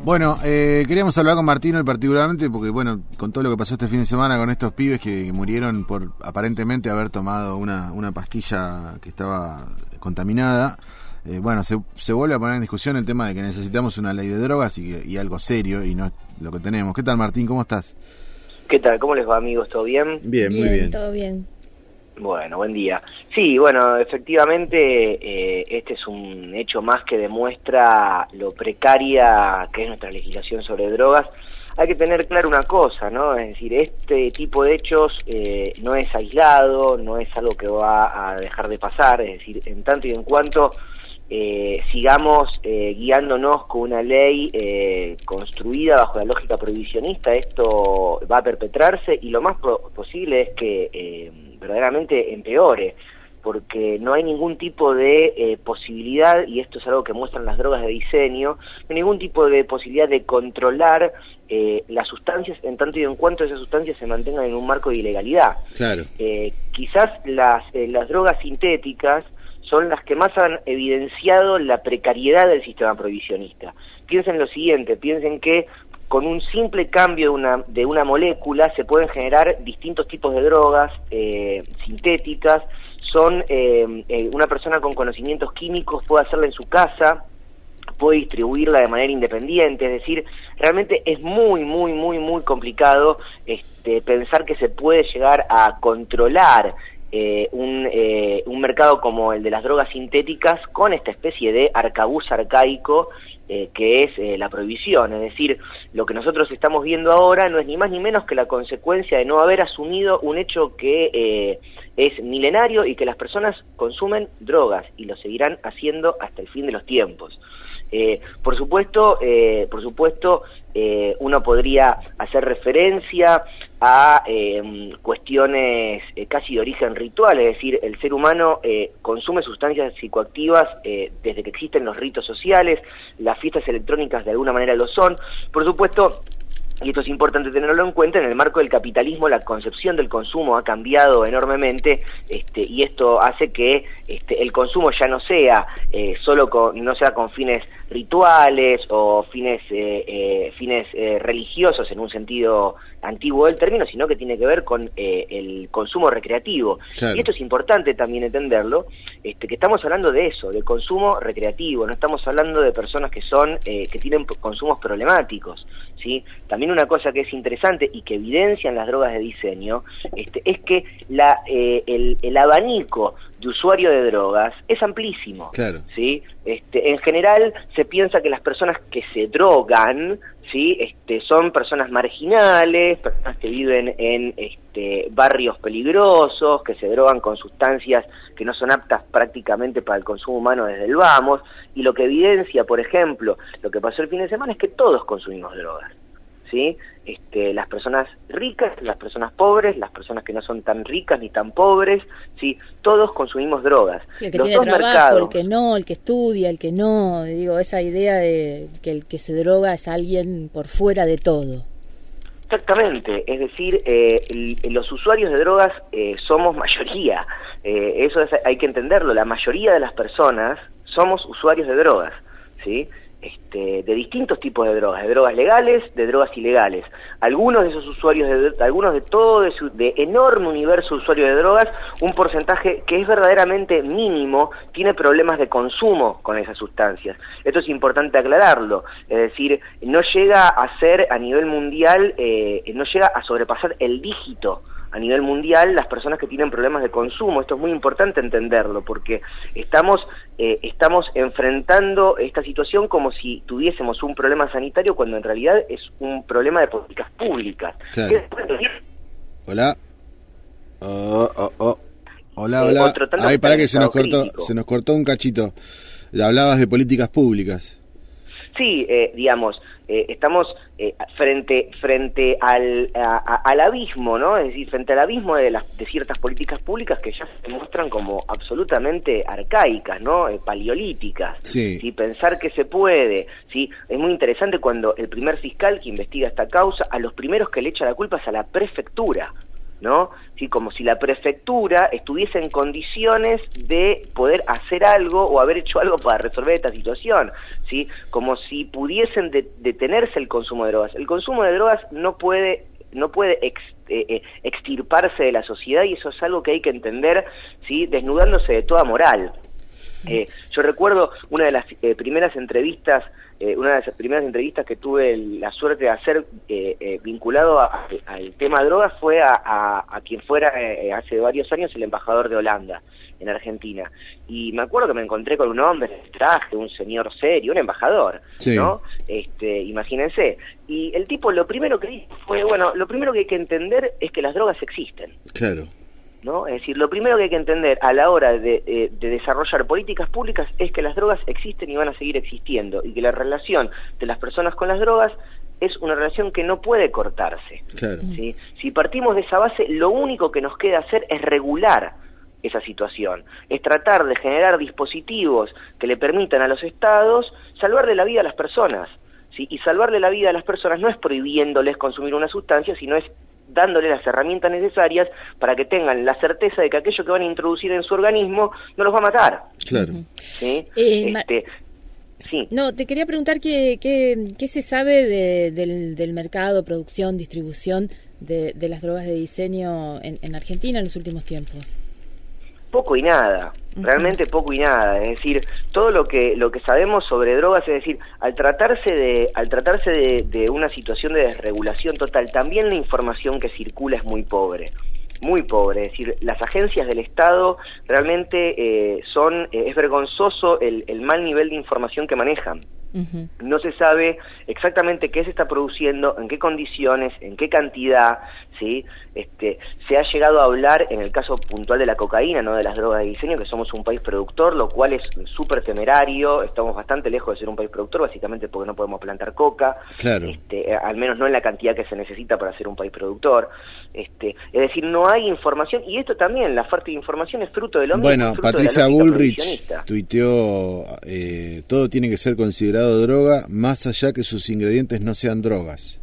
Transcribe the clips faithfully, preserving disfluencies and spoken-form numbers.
Bueno, eh, queríamos hablar con Martín hoy particularmente porque, bueno, con todo lo que pasó este fin de semana con estos pibes que, que murieron por aparentemente haber tomado una, una pastilla que estaba contaminada, eh, bueno, se, se vuelve a poner en discusión el tema de que necesitamos una ley de drogas y, y algo serio, y no es lo que tenemos. ¿Qué tal, Martín? ¿Cómo estás? ¿Qué tal? ¿Cómo les va, amigos? ¿Todo bien? Bien, muy bien. bien. Todo bien. Bueno, buen día. Sí, bueno, efectivamente, eh, este es un hecho más que demuestra lo precaria que es nuestra legislación sobre drogas. Hay que tener claro una cosa, ¿no? Es decir, este tipo de hechos eh, no es aislado, no es algo que va a dejar de pasar, es decir, en tanto y en cuanto eh, sigamos eh, guiándonos con una ley eh, construida bajo la lógica prohibicionista, esto va a perpetrarse y lo más pro- posible es que eh, verdaderamente empeore, porque no hay ningún tipo de eh, posibilidad, y esto es algo que muestran las drogas de diseño, no hay ningún tipo de posibilidad de controlar eh, las sustancias en tanto y en cuanto esas sustancias se mantengan en un marco de ilegalidad. Claro. Eh, quizás las, eh, las drogas sintéticas son las que más han evidenciado la precariedad del sistema prohibicionista. Piensen lo siguiente, piensen que con un simple cambio de una, de una molécula se pueden generar distintos tipos de drogas eh, sintéticas. Son eh, eh, una persona con conocimientos químicos puede hacerla en su casa, puede distribuirla de manera independiente, es decir, realmente es muy, muy, muy, muy complicado este, pensar que se puede llegar a controlar Eh, un, eh, un mercado como el de las drogas sintéticas con esta especie de arcabuz arcaico eh, que es eh, la prohibición. Es decir, lo que nosotros estamos viendo ahora no es ni más ni menos que la consecuencia de no haber asumido un hecho que eh, es milenario y que las personas consumen drogas y lo seguirán haciendo hasta el fin de los tiempos. Eh, por supuesto, eh, por supuesto, eh, uno podría hacer referencia a eh, cuestiones eh, casi de origen ritual, es decir, el ser humano eh, consume sustancias psicoactivas eh, desde que existen los ritos sociales, las fiestas electrónicas de alguna manera lo son. Por supuesto, y esto es importante tenerlo en cuenta, en el marco del capitalismo la concepción del consumo ha cambiado enormemente, este, y esto hace que este, el consumo ya no sea eh, solo con, no sea con fines rituales o fines eh, eh, fines eh, religiosos en un sentido antiguo del término, sino que tiene que ver con eh, el consumo recreativo. Claro. Y esto es importante también entenderlo, este, que estamos hablando de eso, de consumo recreativo, no estamos hablando de personas que son eh, que tienen consumos problemáticos, ¿sí? También una cosa que es interesante y que evidencian las drogas de diseño este, es que la, eh, el, el abanico de usuario de drogas es amplísimo. Claro. ¿Sí? Este, en general se piensa que las personas que se drogan, ¿sí? este, son personas marginales, personas que viven en este, barrios peligrosos, que se drogan con sustancias que no son aptas prácticamente para el consumo humano desde el vamos, y lo que evidencia, por ejemplo, lo que pasó el fin de semana es que todos consumimos drogas. ¿Sí? Este, las personas ricas, las personas pobres, las personas que no son tan ricas ni tan pobres, ¿sí? Todos consumimos drogas. Sí, el que Los tiene dos trabajo, mercados, el que no, el que estudia, el que no, digo, esa idea de que el que se droga es alguien por fuera de todo. Exactamente, es decir, eh, el, los usuarios de drogas eh, somos mayoría, eh, eso es, hay que entenderlo, la mayoría de las personas somos usuarios de drogas, ¿sí? Este, de distintos tipos de drogas, de drogas legales, de drogas ilegales. Algunos de esos usuarios, de, algunos de todo de, su, de enorme universo de usuarios de drogas, un porcentaje que es verdaderamente mínimo, tiene problemas de consumo con esas sustancias. Esto es importante aclararlo, es decir, no llega a ser a nivel mundial, eh, no llega a sobrepasar el dígito a nivel mundial las personas que tienen problemas de consumo. Esto es muy importante entenderlo, porque estamos eh, estamos enfrentando esta situación como si tuviésemos un problema sanitario, cuando en realidad es un problema de políticas públicas. Claro. Hola. Oh, oh, oh. Hola, hola. Eh, Ay, para que se nos cortó, crítico. se nos cortó un cachito. Hablabas de políticas públicas. Sí, eh, digamos, eh, estamos eh, frente frente al, a, a, al abismo, ¿no? Es decir, frente al abismo de, las, de ciertas políticas públicas que ya se muestran como absolutamente arcaicas, ¿no? Eh, paleolíticas. Sí. ¿Sí? Pensar que se puede, ¿sí? Es muy interesante cuando el primer fiscal que investiga esta causa, a los primeros que le echa la culpa es a la prefectura. ¿no? Sí, como si la prefectura estuviese en condiciones de poder hacer algo o haber hecho algo para resolver esta situación, ¿sí? Como si pudiesen de, detenerse el consumo de drogas. El consumo de drogas no puede no puede ex, eh, eh, extirparse de la sociedad, y eso es algo que hay que entender, ¿sí? Desnudándose de toda moral. Eh, yo recuerdo una de las eh, primeras entrevistas, eh, una de las primeras entrevistas que tuve la suerte de hacer eh, eh, vinculado a, a, al tema drogas fue a, a, a quien fuera eh, hace varios años el embajador de Holanda en Argentina, y me acuerdo que me encontré con un hombre de traje, un señor serio, un embajador, sí. ¿no? Este, imagínense, y el tipo lo primero que dijo fue, bueno, lo primero que hay que entender es que las drogas existen. Claro. ¿No? Es decir, lo primero que hay que entender a la hora de, de, de desarrollar políticas públicas es que las drogas existen y van a seguir existiendo, y que la relación de las personas con las drogas es una relación que no puede cortarse. Claro. ¿Sí? Si partimos de esa base, lo único que nos queda hacer es regular esa situación, es tratar de generar dispositivos que le permitan a los estados salvarle la vida a las personas, ¿sí? Y salvarle la vida a las personas no es prohibiéndoles consumir una sustancia, sino es dándole las herramientas necesarias para que tengan la certeza de que aquello que van a introducir en su organismo no los va a matar. Claro. ¿Sí? Eh, este, sí. No, te quería preguntar qué, qué, qué se sabe de, del, del mercado, producción, distribución de, de las drogas de diseño en, en Argentina en los últimos tiempos. Poco y nada, realmente poco y nada, es decir, todo lo que lo que sabemos sobre drogas, es decir, al tratarse de al tratarse de, de una situación de desregulación total, también la información que circula es muy pobre, muy pobre, es decir, las agencias del Estado realmente eh, son, eh, es vergonzoso el, el mal nivel de información que manejan. Uh-huh. No se sabe exactamente qué se está produciendo, en qué condiciones, en qué cantidad, ¿sí? Este, se ha llegado a hablar en el caso puntual de la cocaína, no de las drogas de diseño, que somos un país productor, lo cual es súper temerario, estamos bastante lejos de ser un país productor, básicamente porque no podemos plantar coca, claro. este, al menos no en la cantidad que se necesita para ser un país productor, este, es decir, no hay información, y esto también, la falta de información es fruto de lo mismo. Bueno, Patricia Bullrich tuiteó, eh, todo tiene que ser considerado droga, más allá que sus ingredientes no sean drogas.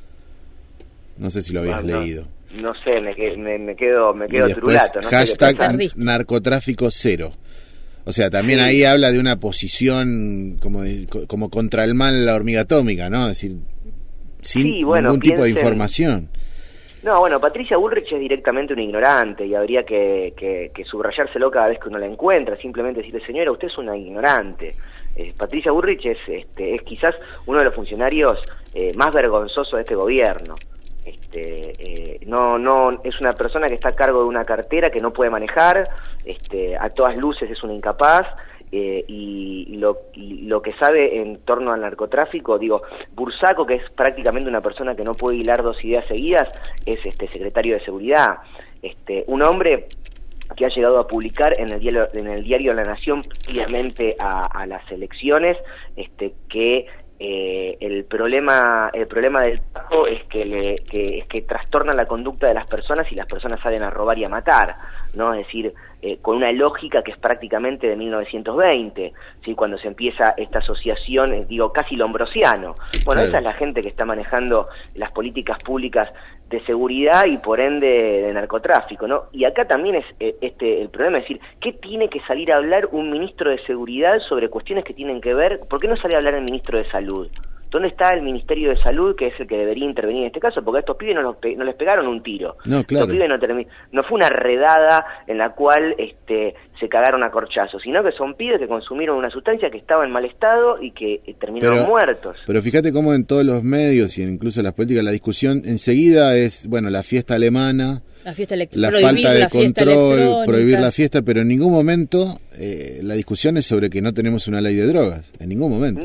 No sé si lo habías no, leído. No, no sé, me, me, me quedo, me quedo trulato. No hashtag narcotráfico cero. O sea, también sí. Ahí habla de una posición como, de, como contra el mal, la hormiga atómica, ¿no? Es decir, sin sí, bueno, ningún piensen... tipo de información. No, bueno, Patricia Bullrich es directamente una ignorante y habría que, que, que subrayárselo cada vez que uno la encuentra, simplemente decirle, señora, usted es una ignorante. Eh, Patricia Bullrich es, este, es quizás uno de los funcionarios eh, más vergonzosos de este gobierno. Este, eh, no, no, es una persona que está a cargo de una cartera que no puede manejar, este, a todas luces es una incapaz. Eh, y, y, lo, y lo que sabe en torno al narcotráfico, digo, Bursaco, que es prácticamente una persona que no puede hilar dos ideas seguidas, es este secretario de Seguridad, este, un hombre que ha llegado a publicar en el diario, en el diario La Nación previamente a, a las elecciones, este, que eh, el problema el problema del tabaco es que, le, que, es que trastorna la conducta de las personas y las personas salen a robar y a matar, ¿no? Es decir, eh, con una lógica que es prácticamente de mil novecientos veinte, ¿sí? Cuando se empieza esta asociación, eh, digo, casi lombrosiano. Bueno, claro. Esa es la gente que está manejando las políticas públicas de seguridad y por ende de narcotráfico, ¿no? Y acá también es eh, este el problema, es decir, ¿qué tiene que salir a hablar un ministro de Seguridad sobre cuestiones que tienen que ver? ¿Por qué no sale a hablar el ministro de Salud? ¿Dónde está el Ministerio de Salud, que es el que debería intervenir en este caso? Porque a estos pibes no, los pe no les pegaron un tiro. No, claro. Estos pibes no, no fue una redada en la cual este, se cagaron a corchazos, sino que son pibes que consumieron una sustancia que estaba en mal estado y que eh, terminaron pero, muertos. Pero fíjate cómo en todos los medios y incluso en las políticas, la discusión enseguida es, bueno, la fiesta alemana, la, fiesta la falta de la control, prohibir la fiesta, pero en ningún momento eh, la discusión es sobre que no tenemos una ley de drogas, en ningún momento.